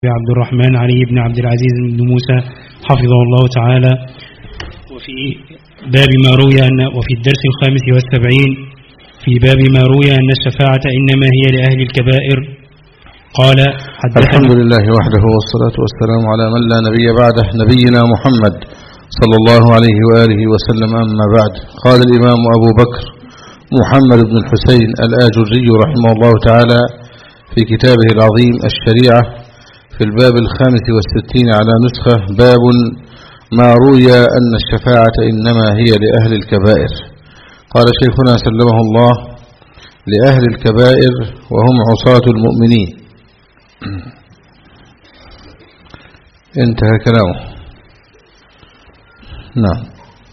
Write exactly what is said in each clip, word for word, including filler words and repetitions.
عبد الرحمن علي بن عبد العزيز بن موسى حفظه الله تعالى. وفي باب ما روي أن وفي الدرس الخامس والسبعين في باب ما روي أن الشفاعة إنما هي لأهل الكبائر. قال حدثنا الحمد لله وحده والصلاة والسلام على من لا نبي بعده نبينا محمد صلى الله عليه وآله وسلم. أما بعد، قال الإمام أبو بكر محمد بن الحسين الآجري رحمه الله تعالى في كتابه العظيم الشريعة في الباب الخامس والستين على نسخة: باب ما روي أن الشفاعة إنما هي لأهل الكبائر. قال شيخنا سلمه الله: لأهل الكبائر وهم عصاة المؤمنين. انتهى كلامه. نعم.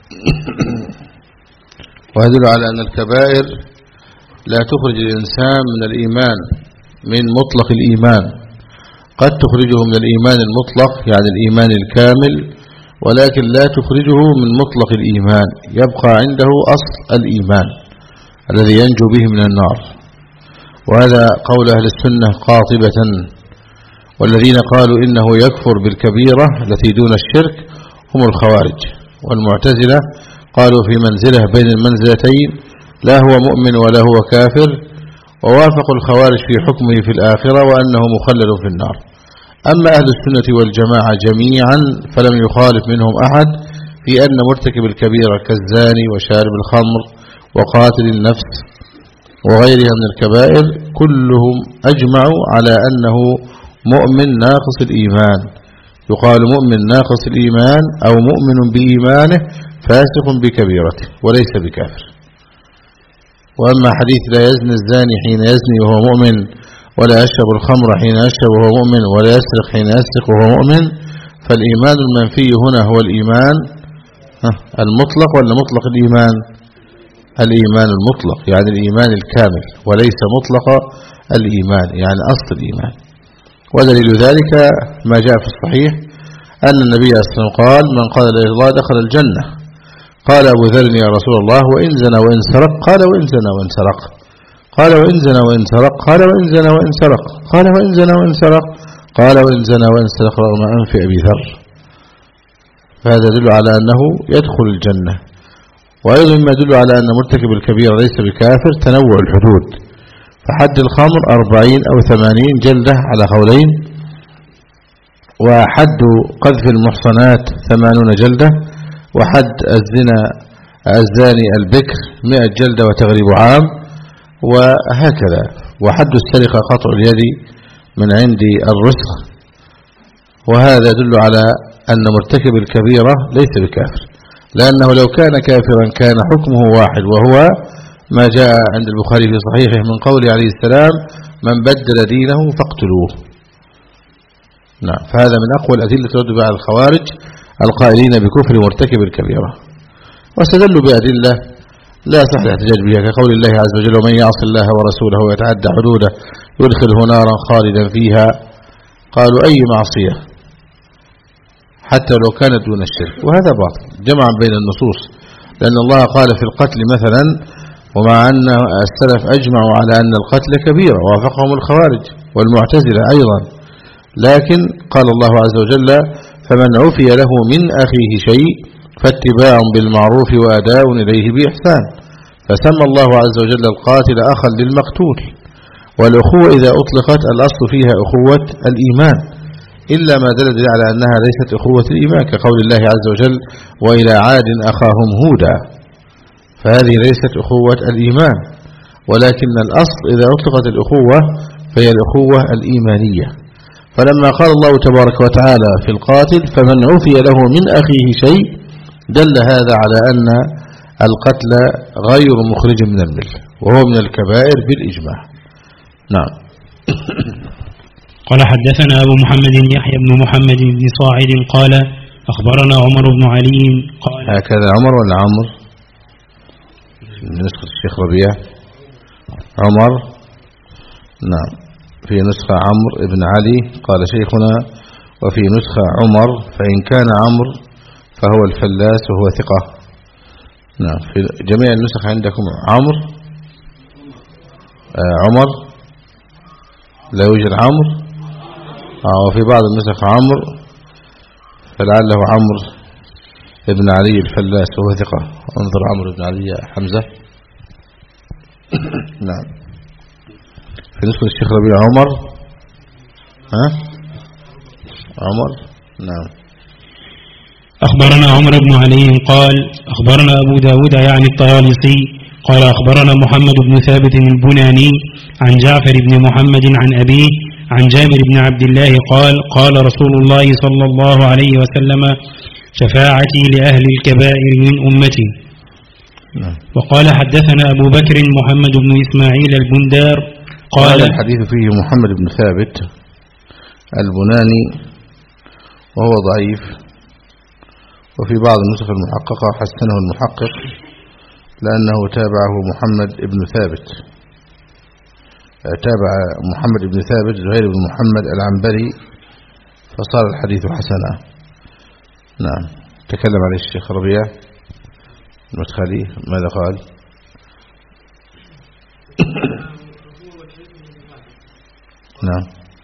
ويدل على أن الكبائر لا تخرج الإنسان من الإيمان من مطلق الإيمان، قد تخرجه من الإيمان المطلق يعني الإيمان الكامل، ولكن لا تخرجه من مطلق الإيمان، يبقى عنده أصل الإيمان الذي ينجو به من النار. وهذا قول أهل السنة قاطبة. والذين قالوا إنه يكفر بالكبيرة التي دون الشرك هم الخوارج، والمعتزلة قالوا في منزلة بين المنزلتين، لا هو مؤمن ولا هو كافر، ووافقوا الخوارج في حكمه في الآخرة وأنه مخلد في النار. أما أهل السنة والجماعة جميعا فلم يخالف منهم أحد في أن مرتكب الكبيرة كالزاني وشارب الخمر وقاتل النفس وغيرها من الكبائر كلهم أجمعوا على أنه مؤمن ناقص الإيمان. يقال مؤمن ناقص الإيمان أو مؤمن بإيمانه فاسق بكبيرته وليس بكافر. وأما حديث لا يزني الزاني حين يزني وهو مؤمن، ولا يشرب الخمر حين يشرب وهو مؤمن، ولا يسرق حين يسرق وهو مؤمن، فالإيمان المنفي هنا هو الإيمان المطلق ولا مطلق الإيمان؟ الإيمان المطلق يعني الإيمان الكامل، وليس مطلق الإيمان يعني أصل الإيمان. ودليل ذلك ما جاء في الصحيح أن النبي صلى الله عليه وسلم قال: من قال لا إله إلا الله دخل الجنة. قال أبو ذر: يا رسول الله وإن زنى وإن سرق؟ قال: وإن زنى وإن سرق. قال: وإن زنى وإن سرق؟ قال: وإن زنى وإن سرق. قال: وإن زنى وإن سرق. قال: وإن زنى وإن سرق رغم أنف أبي ذر. فهذا يدل على أنه يدخل الجنة. وأيضا ما يدل على أن مرتكب الكبيرة ليس بكافر تنوع الحدود، فحد الخمر أربعين أو ثمانين جلدة على قولين، وحد قذف المحصنات ثمانون جلدة، وحد الزنا الزاني البكر مئة جلدة وتغريب عام، وهكذا. وحد السرقة قطع اليد من عند الرسخ. وهذا يدل على أن مرتكب الكبيرة ليس بكافر، لأنه لو كان كافرا كان حكمه واحد، وهو ما جاء عند البخاري في صحيحه من قوله عليه السلام: من بدل دينه فاقتلوه. نعم. فهذا من أقوى الأدلة ترد على الخوارج القائلين بكفر مرتكب الكبيرة. واستدلوا بأدلة لا صح الاحتجاج بها، كقول الله عز وجل: ومن يعص الله ورسوله ويتعدى حدوده يدخله نارا خالدا فيها. قالوا: أي معصية حتى لو كانت دون الشرك. وهذا باطل جمعا بين النصوص، لأن الله قال في القتل مثلا: ومع أن السلف أجمعوا على أن القتل كبيرة، وافقهم الخوارج والمعتزلة أيضا، لكن قال الله عز وجل: فمن عفي له من أخيه شيء فاتباع بالمعروف وأداء إليه بإحسان. فسمى الله عز وجل القاتل أخا للمقتول. والأخوة إذا أطلقت الأصل فيها أخوة الإيمان، إلا ما دل على أنها ليست أخوة الإيمان، كقول الله عز وجل: وإلى عاد أخاهم هودا. فهذه ليست أخوة الإيمان، ولكن الأصل إذا أطلقت الأخوة فهي الأخوة الإيمانية. فلما قال الله تبارك وتعالى في القاتل: فمن عفي له من أخيه شيء، دل هذا على أن القتل غير مخرج من الملة، وهو من الكبائر بالإجماع. نعم. قال حدثنا أبو محمد يحيى بن محمد بن صاعد قال أخبرنا عمر بن علي قال. هكذا عمر ولا عمر؟ نسخة الشيخ ربيع عمر. نعم. في نسخة عمرو بن علي قال شيخنا، وفي نسخة عمر، فإن كان عمرو فهو الفلاس وهو ثقة. نعم. في جميع النسخ عندكم عمرو آه عمر، لا يوجد عمرو. آه وفي بعض النسخ عمرو، فلعله عمرو ابن علي الفلاس وهو ثقة. انظر عمرو بن علي حمزة. نعم. في نسخة الشيخ ربيع عمر، ها عمر. نعم. أخبرنا عمر بن علي قال أخبرنا أبو داود يعني الطيالسي قال أخبرنا محمد بن ثابت البناني عن جعفر بن محمد عن أبيه عن جابر بن عبد الله قال قال رسول الله صلى الله عليه وسلم شفاعتي لأهل الكبائر من أمتي. وقال حدثنا أبو بكر محمد بن إسماعيل البندار قال الحديث فيه محمد بن ثابت البناني وهو ضعيف، وفي بعض النسخ المحققة حسنه المحقق لأنه تابعه محمد بن ثابت، تابع محمد بن ثابت زهير بن محمد العنبري فصار الحديث حسنا. نعم. تكلم عليه الشيخ ربيع المدخلي ماذا قال؟ نعم.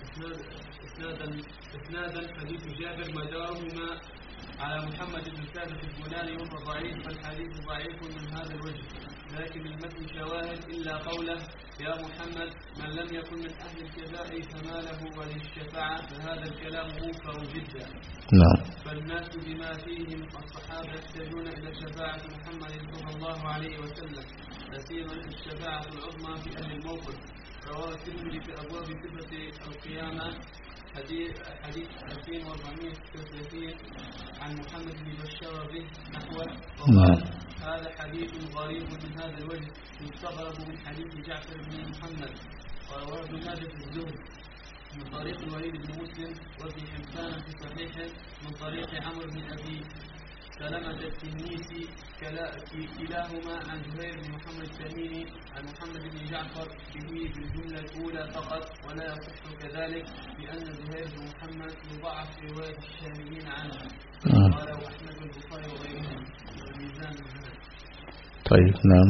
اسنادا حديث جابر مدارهما على محمد بن ثابت البناني وهو ضعيف، فالحديث ضعيف من هذا الوجه، لكن المتن شواهد إلا قوله يا محمد من لم يكن من أهل الكبائر فما له وللشفاعة، فهذا الكلام منكر جدا. نعم. فالناس بما فيهم الصحابة يحتاجون إلى شفاعة محمد صلى الله عليه وسلم، لا سيما الشفاعة العظمى في أهل الموقف. رواه الترمذي في أبواب صفة القيامة حديث حديث ألفين وأربعمائة وستة وثلاثين عن محمد بن بشار به نحوه، وقال هذا حديث غريب من هذا الوجه يستغرب من حديث جعفر بن محمد. ورواه ابن ماجه في الزهد من طريق الوليد بن مسلم وابن حبان في صحيحه من طريق عمرو بن أبي سلمة التنيسي كلاهما عن زهير بن محمد التميمي عن محمد بن جعفر به بالجملة الأولى فقط، ولا يصح كذلك لأن زهير بن محمد يضعف في رواية الشاهدين عنه، قاله أحمد البخاري وغيرهم الميزان. طيب. نعم.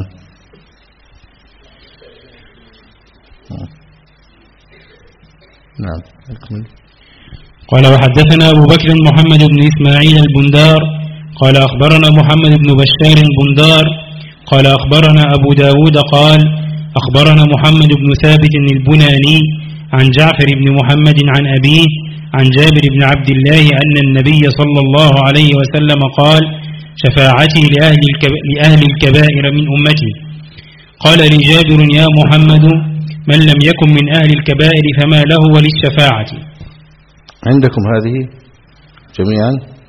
نعم. قال وحدثنا أبو بكر محمد بن إسماعيل البندار قال أخبرنا محمد بن بشار البندار قال أخبرنا أبو داود قال أخبرنا محمد بن ثابت البناني عن جعفر بن محمد عن أبيه عن جابر بن عبد الله أن النبي صلى الله عليه وسلم قال شفاعتي لأهل, الكب... لأهل الكبائر من أمتي. قال لي جابر يا محمد من لم يكن من أهل الكبائر فما له وللشفاعة. عندكم هذه جميعا؟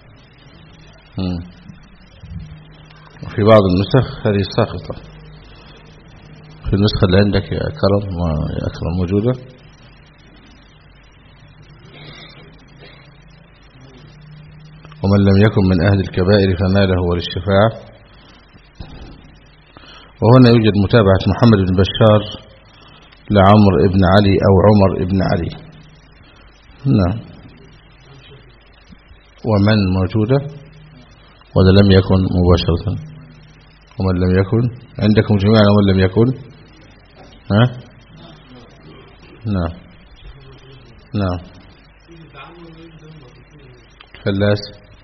وفي بعض النسخ هذه ساقطة. في النسخة اللي عندك يا أكرم يا أكرم موجودة؟ ومن لم يكن من أهل الكبائر فما له وللشفاعة. وهنا يوجد متابعة محمد بن بشار لعمر ابن علي أو عمر ابن علي. نعم. ومن موجودة ولا لم يكن مباشرة؟ ومن لم يكن عندكم جميعا ومن لم يكن؟ ها؟ نعم. نعم. فلاس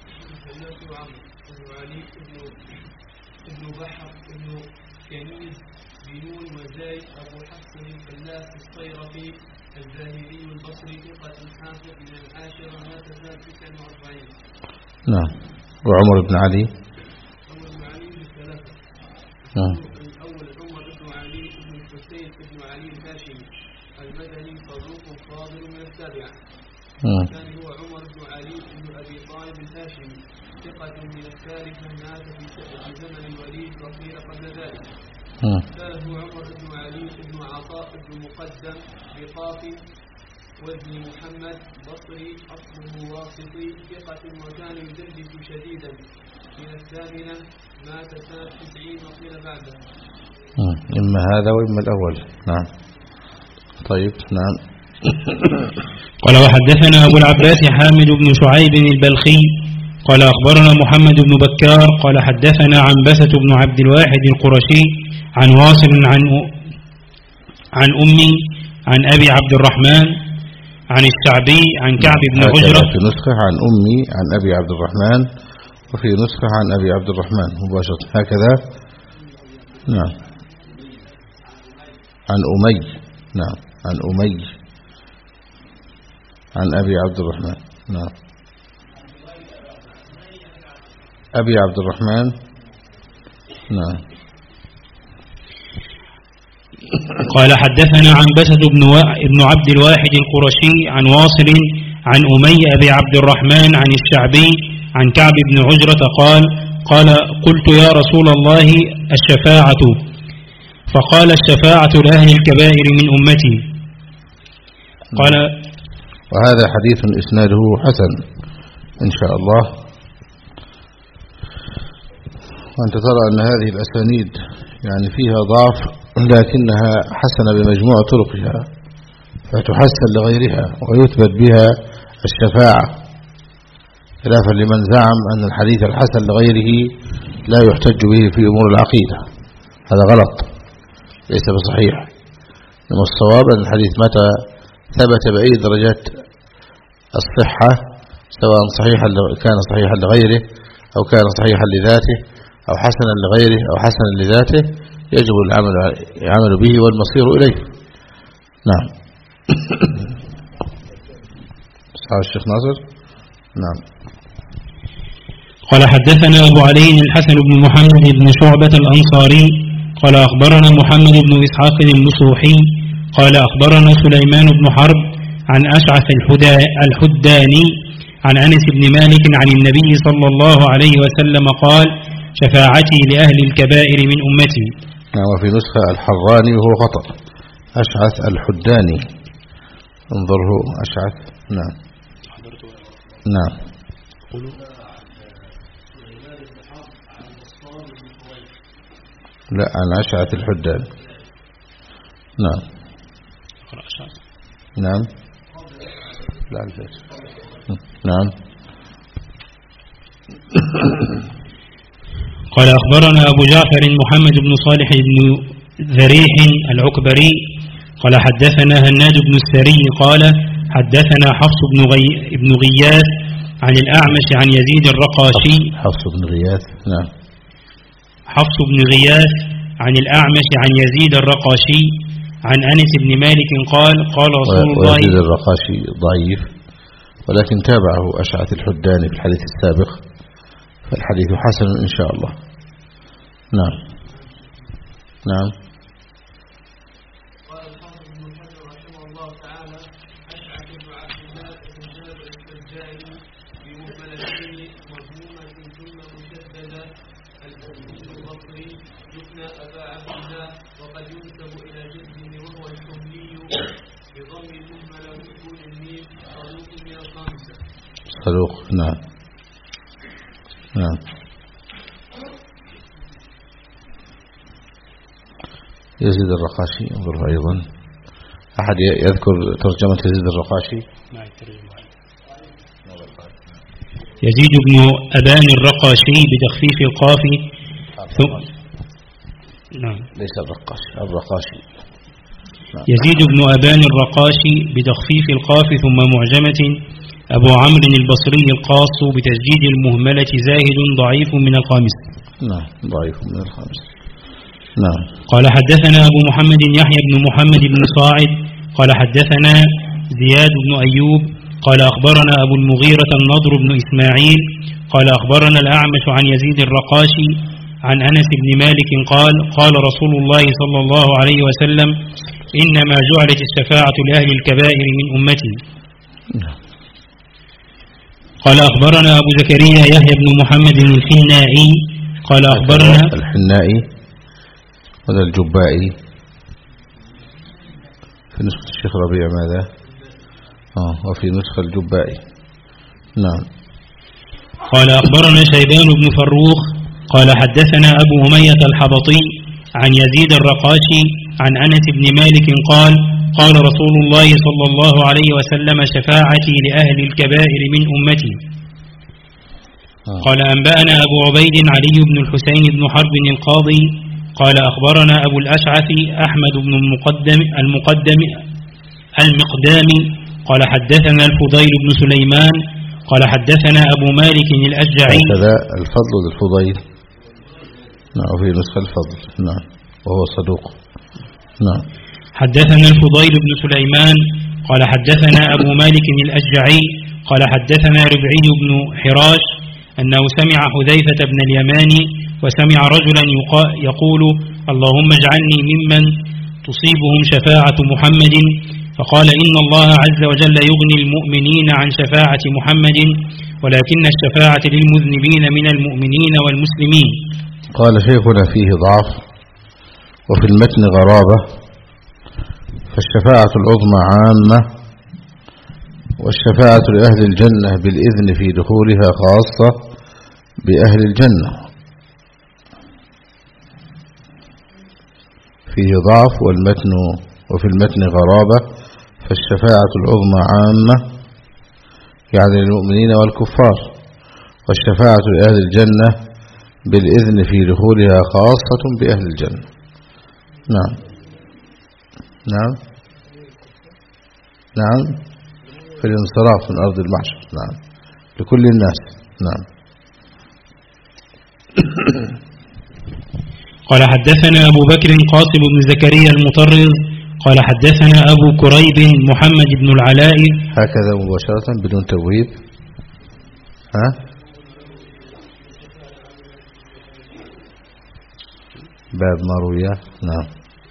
ابن بحر ابن كنيز بنون وزايد أبو حفص الفلاس الصيرفي الزاهري البصري ثقة حافظ من العاشرة مات سنة تسعة وأربعين. نعم. وعمر بن علي عمر بن علي الثلاثة. نعم. الأول عمر بن علي بن الحسين بن علي الهاشمي المدني صدوق فاضل من السابعة. الثاني هو عمر بن علي بن أبي طالب الهاشمي ثقة من الثالثة مات في زمن الوليد وقيل قبل ذلك. الثالث هو عمر بن علي بن عطاء بن مقدم بقافي وابن محمد بصري أصله واسطي ثقة وكان يدرس شديدا من الثامنة مات سنة تسعين وقيل بعده. إما هذا وإما الأول. نعم. طيب. نعم. قال وحدثنا أبو العباس حامد بن شعيب البلخي قال أخبرنا محمد بن بكار قال حدثنا عنبسة بن عبد الواحد القرشي عن واصل عن عن أمي عن أبي عبد الرحمن عن الشعبي عن كعب بن عجرة. في نسخة عن أمي عن أبي عبد الرحمن، وفي نسخة عن أبي عبد الرحمن مباشرة هكذا. نعم عن أمي، نعم عن أمي عن أبي عبد الرحمن. نعم أبي عبد الرحمن. نعم. قال حدثنا عنبسة بن, و... بن عبد الواحد القرشي عن واصل عن أمي أبي عبد الرحمن عن الشعبي عن كعب بن عجرة قال قال قلت يا رسول الله الشفاعة، فقال الشفاعة لأهل الكبائر من أمتي. قال وهذا حديث إسناده حسن إن شاء الله. وأنت ترى أن هذه الأسانيد يعني فيها ضعف، لكنها حسنة بمجموع طرقها، فتحسن لغيرها ويثبت بها الشفاعة، خلافا لمن زعم أن الحديث الحسن لغيره لا يحتج به في أمور العقيدة. هذا غلط، ليس بصحيح. إنما الصواب أن الحديث متى ثبت بأي درجات الصحة، سواء صحيحا كان صحيحا لغيره أو كان صحيحا لذاته أو حسنا لغيره أو حسنا لذاته، يجب العمل العمل به والمصير إليه. نعم. صحيح الشيخ ناصر. نعم. قال حدثنا أبو علي الحسن بن محمد بن شعبة الأنصاري قال أخبرنا محمد بن إسحاق المسوحي قال أخبرنا سليمان بن حرب عن أشعث الحداني عن أنس بن مالك عن النبي صلى الله عليه وسلم قال شفاعتي لأهل الكبائر من أمتي. نعم. وفي نسخة الحراني وهو خطأ، أشعث الحداني، انظره أشعث. نعم. نعم. لا، عن أشعث الحداني. نعم. نعم. لا البيت. نعم. قال أخبرنا أبو جعفر محمد بن صالح بن ذريح العكبري قال حدثنا هناد بن السري قال حدثنا حفص بن, غي... بن غياث عن الأعمش عن يزيد الرقاشي. حفص بن غياث. نعم. حفص بن غياث عن الأعمش عن يزيد الرقاشي عن أنس بن مالك قال قال رسول الله. ويزيد الرقاشي ضعيف، ولكن تابعه أشعث الحداني في الحديث السابق، فالحديث حسن إن شاء الله. نعم. نعم. قال الحافظ ابن حجر رحمه الله تعالى أشعث بن عبد الله بن جابر السجاني بمهملتين مضمومة ثم مشددة الحديث البصري يثنى أبا عبد الله، وقد ينسب إلى جده وهو الحملي بضم المهملة وسكون الميم، صدوق من الخامسة. صدوق. نعم. نعم. يزيد الرقاشي انظر أيضا. أحد يذكر ترجمة يزيد الرقاشي؟ يزيد بن أبان الرقاشي بتخفيف القاف ثم نعم ليس الرقاشي، الرقاشي. نعم. يزيد بن أبان الرقاشي بتخفيف القاف ثم معجمة أبو عمرو البصري القاص بتسجيد المهملة زاهد ضعيف من الخامس. نعم ضعيف من الخامس. نعم. قال حدثنا أبو محمد يحيى بن محمد بن صاعد قال حدثنا زياد بن أيوب قال أخبرنا أبو المغيرة النضر بن إسماعيل قال أخبرنا الأعمش عن يزيد الرقاشي عن أنس بن مالك قال قال رسول الله صلى الله عليه وسلم إنما جعلت الشفاعة لأهل الكبائر من أمتي. قال أخبرنا أبو زكريا يحيى بن محمد الحنائي قال أخبرنا الحنائي هذا الجبائي في نسخة الشيخ ربيع ماذا؟ آه وفي نسخة الجبائي. نعم. قال أخبرنا شيبان بن فروخ قال حدثنا أبو أمية الحبطي عن يزيد الرقاشي عن أنس بن مالك قال قال رسول الله صلى الله عليه وسلم شفاعتي لأهل الكبائر من أمتي. آه. قال أنبأنا أبو عبيد علي بن الحسين بن حرب القاضي قال أخبرنا أبو الأشعث أحمد بن المقدم المقدم المقدام قال حدثنا الفضيل بن سليمان قال حدثنا أبو مالك الأشجعي. هكذا الفضل للفضيل. نعم في نسخة الفضل. نعم وهو صدوق. نعم. حدثنا الفضيل بن سليمان قال حدثنا أبو مالك الأشجعي قال حدثنا ربعي بن حراش أنه سمع حذيفة بن اليماني وسمع رجلا يقول اللهم اجعلني ممن تصيبهم شفاعة محمد، فقال إن الله عز وجل يغني المؤمنين عن شفاعة محمد ولكن الشفاعة للمذنبين من المؤمنين والمسلمين. قال شيخنا فيه ضعف وفي المتن غرابة، فالشفاعة العظمى عامة، والشفاعة لأهل الجنة بالإذن في دخولها خاصة بأهل الجنة. فيه ضعف والمتن وفي المتن غرابة، فالشفاعة العظمى عامة يعني للمؤمنين والكفار، والشفاعة لأهل الجنة بالإذن في دخولها خاصة بأهل الجنة. نعم نعم نعم في الانصراف من أرض المحشر. نعم لكل الناس. نعم. قال حدثنا أبو بكر قاسم بن زكريا المطرز قال حدثنا أبو كريب محمد بن العلاء. هكذا مباشرة بدون تبويب. ها باب ما روي. نعم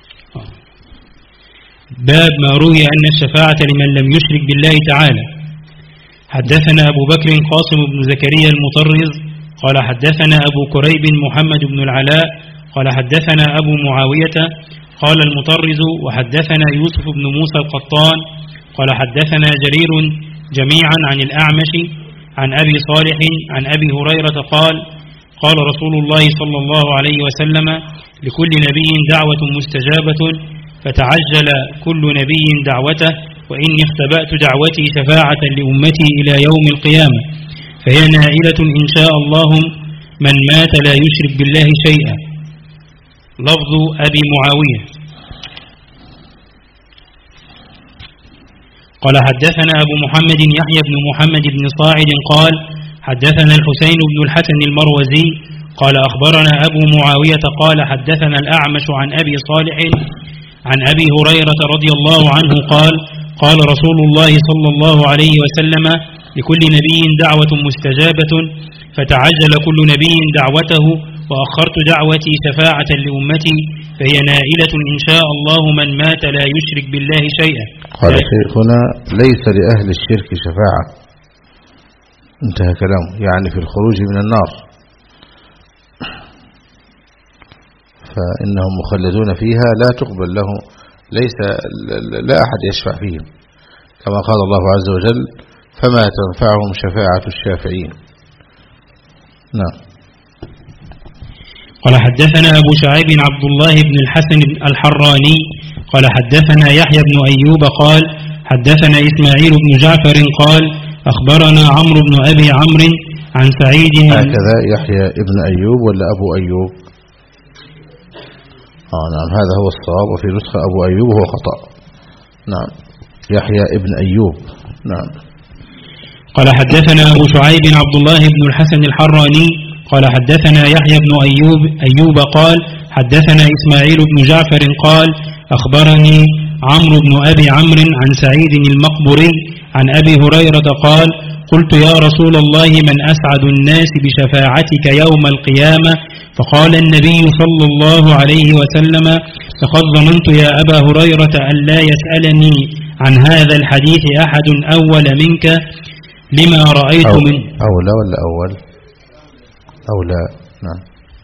باب ما روي أن الشفاعة لمن لم يشرك بالله تعالى. حدثنا أبو بكر قاسم بن زكريا المطرز قال حدثنا أبو كريب محمد بن العلاء قال حدثنا أبو معاوية قال المطرز وحدثنا يوسف بن موسى القطان قال حدثنا جرير جميعا عن الأعمش عن أبي صالح عن أبي هريرة قال قال رسول الله صلى الله عليه وسلم لكل نبي دعوة مستجابة فتعجل كل نبي دعوته وإني اختبأت دعوتي شفاعة لأمتي إلى يوم القيامة فهي نائلة إن شاء الله من مات لا يشرك بالله شيئا. لفظ أبي معاوية. قال حدثنا أبو محمد يحيى بن محمد بن صاعد قال حدثنا الحسين بن الحسن المروزي قال أخبرنا أبو معاوية قال حدثنا الأعمش عن أبي صالح عن أبي هريرة رضي الله عنه قال قال رسول الله صلى الله عليه وسلم لكل نبي دعوة مستجابة فتعجل كل نبي دعوته وأخرت دعوتي شفاعة لأمتي فهي نائلة إن شاء الله من مات لا يشرك بالله شيئا. قال شيخنا ليس لأهل الشرك شفاعة، انتهى كلامه، يعني في الخروج من النار، فإنهم مخلدون فيها لا تقبل له، ليس لا أحد يشفع فيهم كما قال الله عز وجل فما تنفعهم شفاعة الشافعين. نعم. قال حدثنا أبو شعيب عبد الله بن الحسن الحراني قال حدثنا يحيى بن أيوب قال حدثنا إسماعيل بن جعفر قال أخبرنا عمرو بن أبي عمرو عن سعيد. هكذا يحيى ابن أيوب ولا أبو أيوب؟ آه نعم هذا هو الصواب، وفي نسخة أبو أيوب هو خطأ. نعم يحيى ابن أيوب. نعم. قال حدثنا أبو شعيب عبد الله بن الحسن الحراني قال حدثنا يحيى بن أيوب أيوب قال حدثنا إسماعيل بن جعفر قال أخبرني عمرو بن أبي عمرو عن سعيد المقبري عن أبي هريرة قال قلت يا رسول الله من أسعد الناس بشفاعتك يوم القيامة؟ فقال النبي صلى الله عليه وسلم لقد ظننت يا أبا هريرة أن لا يسألني عن هذا الحديث أحد أول منك لما رأيت أو من أولى ولا أول أولى. نعم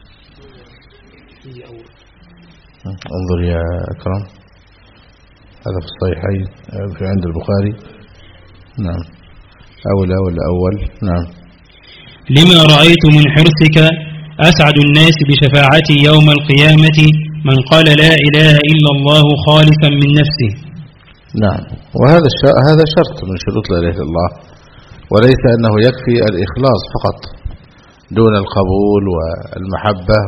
انظر يا أكرم هذا في الصحيحين في عند البخاري. نعم أولى ولا أول. نعم. لما رأيت من حرصك أسعد الناس بشفاعتي يوم القيامة من قال لا إله إلا الله خالصا من نفسه. نعم وهذا هذا شرط من شروط لا إله إلا الله، وليس أنه يكفي الإخلاص فقط دون القبول والمحبة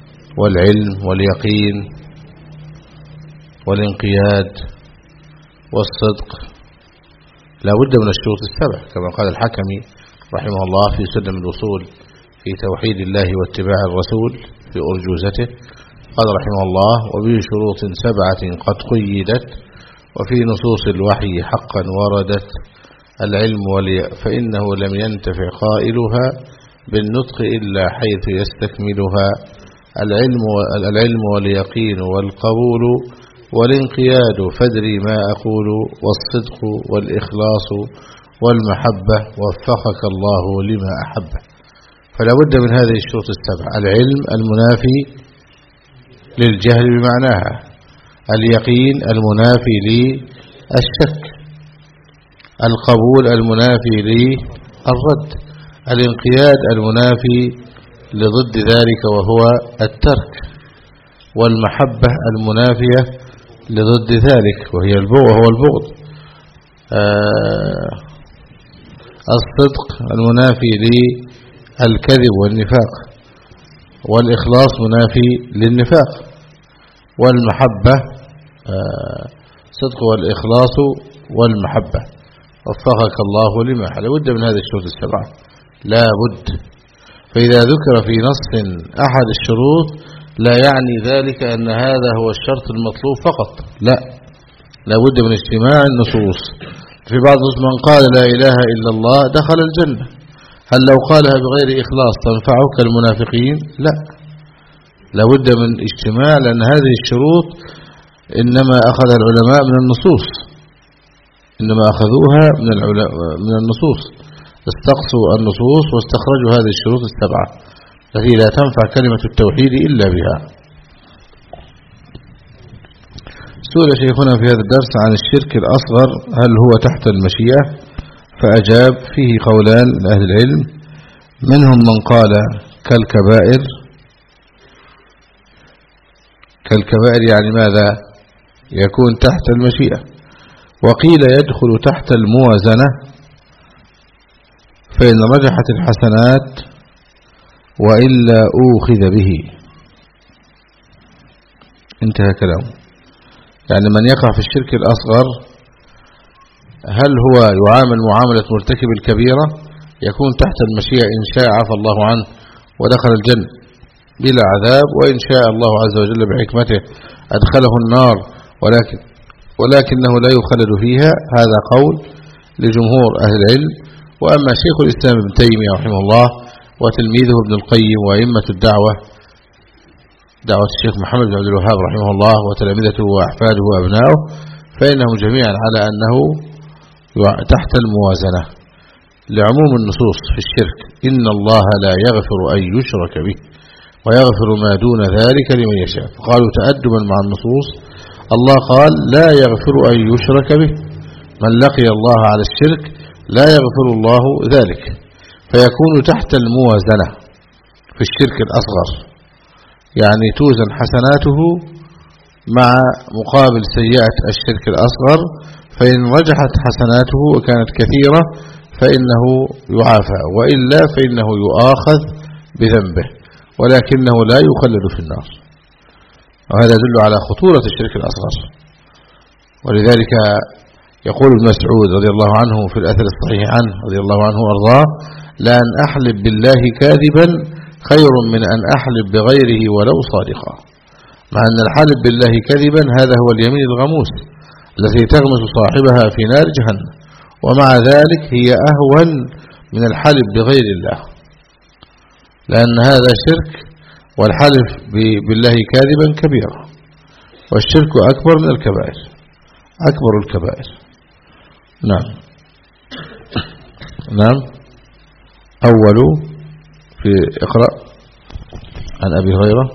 والعلم واليقين والانقياد والصدق لا بد من الشروط السبع كما قال الحكمي رحمه الله في سلم الوصول في توحيد الله واتباع الرسول في أرجوزته قال رحمه الله وبه شروط سبعة قد قيدت وفي نصوص الوحي حقا وردت العلم ولي فإنه لم ينتفع قائلها بالنطق إلا حيث يستكملها العلم العلم واليقين والقبول والانقياد فادري ما أقول والصدق والإخلاص والمحبة وفقك الله لما أحبه. فلا بد من هذه الشروط السبع: العلم المنافي للجهل بمعناها، اليقين المنافي للشك، القبول المنافي للرد، الانقياد المنافي لضد ذلك وهو الترك، والمحبة المنافية لضد ذلك وهي البغض وهو البغض، آه الصدق المنافي للكذب والنفاق، والإخلاص منافي للنفاق، والمحبة آه صدق والإخلاص والمحبة وفقك الله لما لا بد من هذه الشروط السبعة لا بد. فإذا ذكر في نص أحد الشروط لا يعني ذلك أن هذا هو الشرط المطلوب فقط، لا لا بد من اجتماع النصوص. في بعض النصوص من قال لا إله إلا الله دخل الجنة، هل لو قالها بغير إخلاص تنفعه كالمنافقين؟ لا، لا بد من اجتماع، لأن هذه الشروط إنما أخذ العلماء من النصوص، إنما أخذوها من من النصوص، استقصوا النصوص واستخرجوا هذه الشروط السبعة التي لا تنفع كلمة التوحيد إلا بها. سئل شيخنا في هذا الدرس عن الشرك الأصغر هل هو تحت المشيئة؟ فأجاب فيه قولان لأهل العلم، منهم من قال كالكبائر، كالكبائر يعني ماذا؟ يكون تحت المشيئة، وقيل يدخل تحت الموازنة فإن رجحت الحسنات وإلا أوخذ به. انتهى كلامه. يعني من يقع في الشرك الأصغر هل هو يعامل معاملة مرتكب الكبيرة؟ يكون تحت المشيئة، إن شاء عفى الله عنه ودخل الجنة بلا عذاب، وإن شاء الله عز وجل بحكمته أدخله النار ولكن ولكنه لا يخلد فيها. هذا قول لجمهور أهل العلم. وأما شيخ الإسلام ابن تيمية رحمه الله وتلميذه ابن القيم وأئمة الدعوة دعوة الشيخ محمد بن عبد الوهاب رحمه الله وتلامذته وأحفاده وأبنائه فإنهم جميعا على أنه تحت الموازنة لعموم النصوص في الشرك: إن الله لا يغفر أن يشرك به ويغفر ما دون ذلك لمن يشاء. قالوا تأدبا مع النصوص الله قال لا يغفر أن يشرك به، من لقي الله على الشرك لا يغفر الله ذلك، فيكون تحت الموازنة في الشرك الأصغر، يعني توزن حسناته مع مقابل سيئة الشرك الأصغر، فإن رجحت حسناته وكانت كثيرة فإنه يعافى، وإلا فإنه يؤاخذ بذنبه ولكنه لا يخلد في النار. وهذا يدل على خطورة الشرك الأصغر. ولذلك يقول ابن مسعود رضي الله عنه في الأثر الصحيح عنه رضي الله عنه وأرضاه: لأن أحلب بالله كاذبا خير من أن أحلب بغيره ولو صادقا. مع أن الحلب بالله كذبا هذا هو اليمين الغموس التي تغمس صاحبها في نار جهنم، ومع ذلك هي أهون من الحلب بغير الله، لأن هذا شرك، والحلف بالله كاذبا كبيرة، والشرك أكبر من الكبائر، أكبر الكبائر. نعم نعم أول في اقرأ عن أبي هريرة.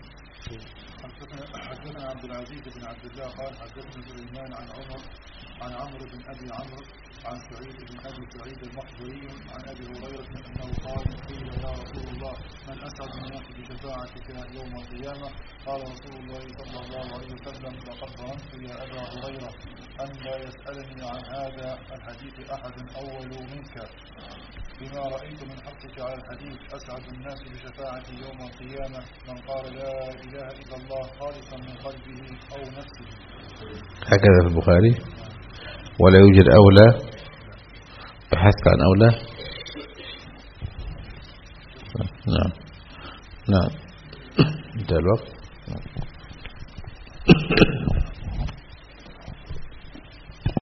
حدثنا عبد العزيز بن عبد الله قال حدثنا سليمان عن عمر عن عمرو بن أبي عمرو عن سعيد بن أبي سعيد المحضري عن أبي هريرة أنه قال: قيل يا رسول الله من أسعد الناس بشفاعتك يوم القيامة؟ قال رسول الله صلى الله عليه وسلم: لقد ظننت يا أبا هريرة أن لا يسألني عن هذا الحديث أحد أول منك، بما رأيت من حقك على الحديث: أسعد الناس بشفاعتي يوم القيامة من قال لا إله إلا الله خالصا من قلبه أو نفسه. هكذا في البخاري. ولا يوجد أولى؟ بحثت عن أولى. نعم نعم انتهى الوقت.